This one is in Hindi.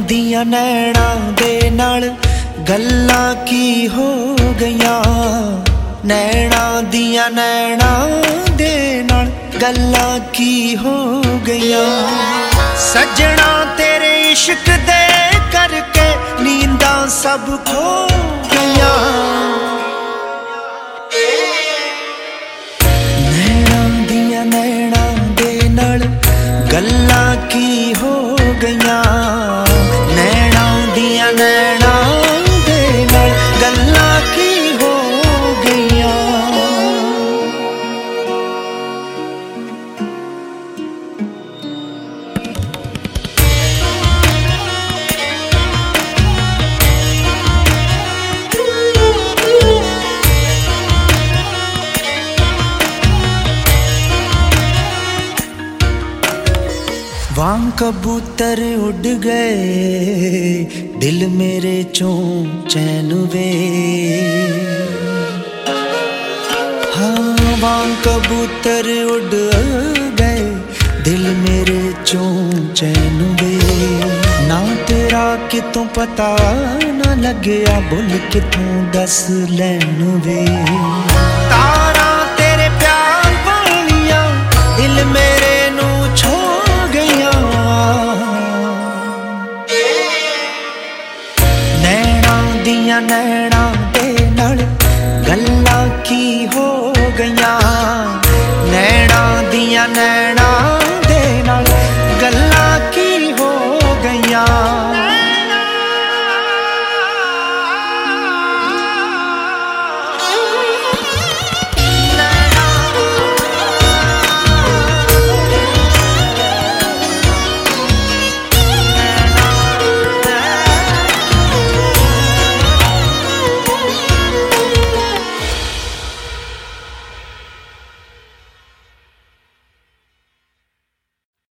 दियां नैना दे नाल गल्लां की हो गईयां, नैना दियां नैना दे नाल गल्लां की हो गईयां। सजना तेरे इश्क दे करके नींदां सब खो गईयां। नैना दियां नैना दे नाल गल्लां की हो गईयां, नैना दियां नैना दे नाल गल्लां की हो गईयां। वांग कबूतर उड़ गए दिल मेरे चों चैन वे, हाँ वांग कबूतर उड़ गए दिल मेरे चों चैन वे। ना तेरा कितों पता ना लग्या बुल कितों दस लैन वे। तारा तेरे प्यार वालियां दिल मेरे नू छो गईयां। नैना दियां नैना दे नाल गल्लां की हो गईयां, नैना दियां नैना